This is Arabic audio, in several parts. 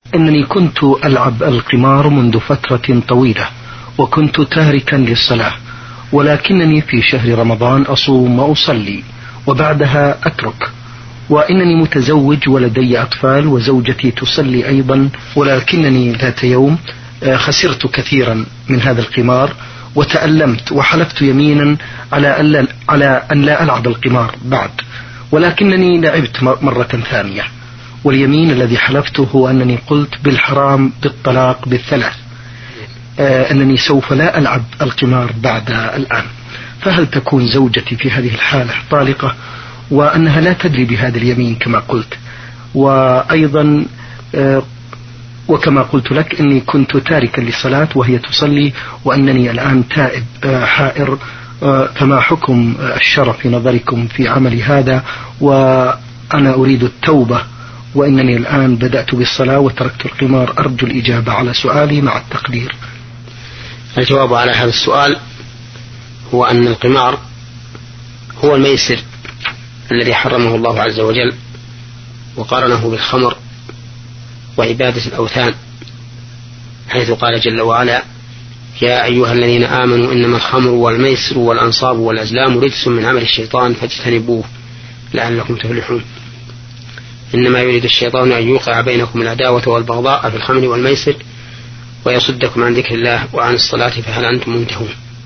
أنني كنت ألعب القمار منذ فترة طويلة، وكنت تاركا للصلاة، ولكنني في شهر رمضان أصوم وأصلي وبعدها أترك، وإنني متزوج ولدي أطفال وزوجتي تصلي أيضا، ولكنني ذات يوم خسرت كثيرا من هذا القمار وتألمت وحلفت يمينا على أن لا ألعب القمار بعد، ولكنني لعبت مرة ثانية، واليمين الذي حلفته هو أنني قلت بالحرام بالطلاق بالثلاث أنني سوف لا ألعب القمار بعد الآن. فهل تكون زوجتي في هذه الحالة طالقة وأنها لا تدري بهذا اليمين كما قلت؟ وأيضا وكما قلت لك أني كنت تاركا للصلاة وهي تصلي، وأنني الآن تائب حائر، فما حكم الشرع في نظركم في عملي هذا؟ وأنا أريد التوبة، وإنني الآن بدأت بالصلاة وتركت القمار. أرجو الإجابة على سؤالي مع التقدير. الجواب على هذا السؤال هو أن القمار هو الميسر الذي حرمه الله عز وجل وقارنه بالخمر وعبادة الأوثان، حيث قال جل وعلا: يا أيها الذين آمنوا إنما الخمر والميسر والأنصاب والأزلام رجس من عمل الشيطان فاجتنبوه لعلكم تفلحون. إنما يريد الشيطان أن يوقع بينكم العداوة والبغضاء في الخمر والميسر ويصدكم عن ذكر الله وعن الصلاة فهل أنتم منتهون.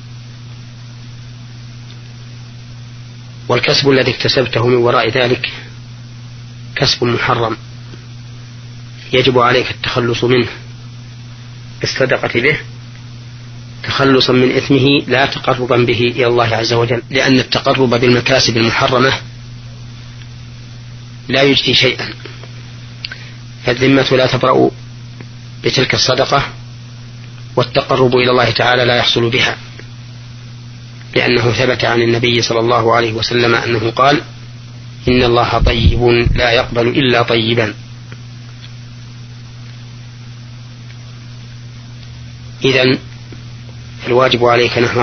والكسب الذي اكتسبته من وراء ذلك كسب محرم يجب عليك التخلص منه بالصدقة به تخلصا من إثمه لا تقربا به إلى الله عز وجل، لأن التقرب بالمكاسب المحرمة لا يجدي شيئا، فالذمة لا تبرأ بتلك الصدقة، والتقرب إلى الله تعالى لا يحصل بها، لأنه ثبت عن النبي صلى الله عليه وسلم أنه قال: إن الله طيب لا يقبل إلا طيبا. إذن الواجب عليك نحو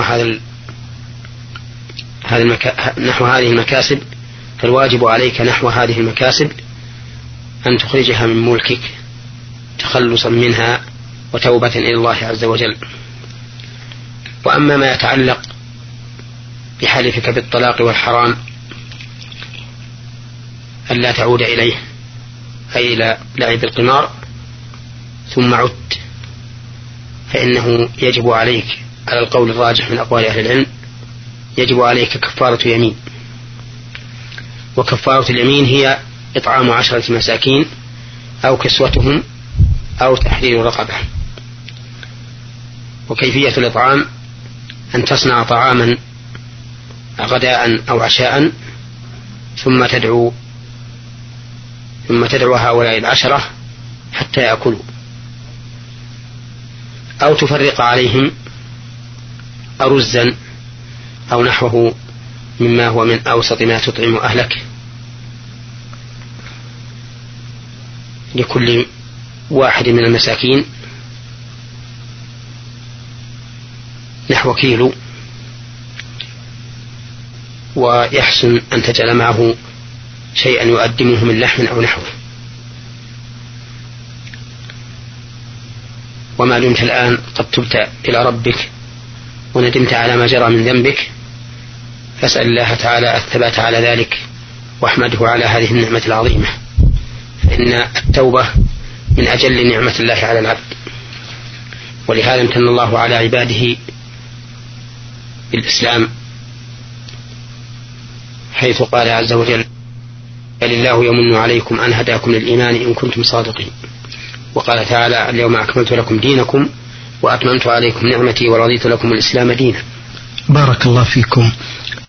هذه المكاسب، فالواجب عليك نحو هذه المكاسب أن تخرجها من ملكك تخلصا منها وتوبة إلى الله عز وجل. وأما ما يتعلق بحلفك بالطلاق والحرام ألا تعود إليه، أي إلى لعب القمار، ثم عدت، فإنه يجب عليك على القول الراجح من أقوال أهل العلم يجب عليك كفارة يمين، وكفارة اليمين هي إطعام 10 مساكين أو كسوتهم أو تحرير رقبة. وكيفية الإطعام أن تصنع طعاما غداء أو عشاء ثم تدعو هؤلاء 10 حتى يأكلوا، أو تفرق عليهم أرزا أو نحوه مما هو من أوسط ما تطعم أهلك، لكل واحد من المساكين نحو كيلو، ويحسن أن تجعل معه شيئا يؤدمه من لحم أو نحوه. وما دمت الآن قد تبت إلى ربك وندمت على ما جرى من ذنبك، فاسأل الله تعالى الثبات على ذلك واحمده على هذه النعمة العظيمة، فإن التوبة من أجل نعمة الله على العبد، ولهذا امتن الله على عباده بالإسلام، حيث قال عز وجل: لله يمن عليكم أن هداكم للإيمان إن كنتم صادقين. وقال تعالى: اليوم أكملت لكم دينكم وأتممت عليكم نعمتي ورضيت لكم الإسلام دينا. بارك الله فيكم.